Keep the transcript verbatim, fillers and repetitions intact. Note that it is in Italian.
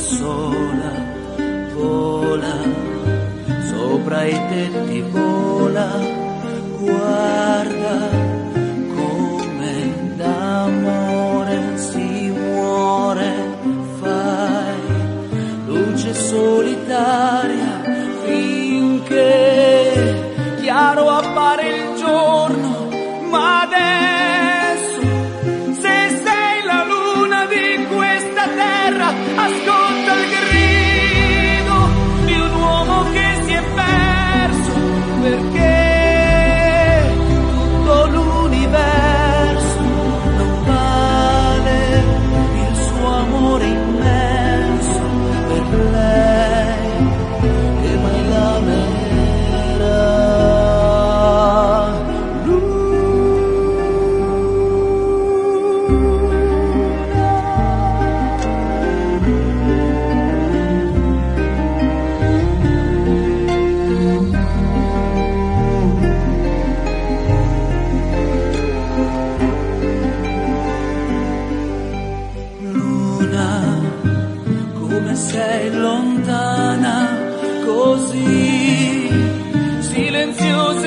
sola, vola, sopra i tetti vola, guarda come d'amore si muore, fai luce solitaria finché chiaro appare il giorno, ma adesso se sei la luna di questa terra, ascolta il grido di un uomo che si è perso, perché tutto l'universo non vale il suo amore immenso per lei che mai l'amerà. Sei lontana così silenziosa.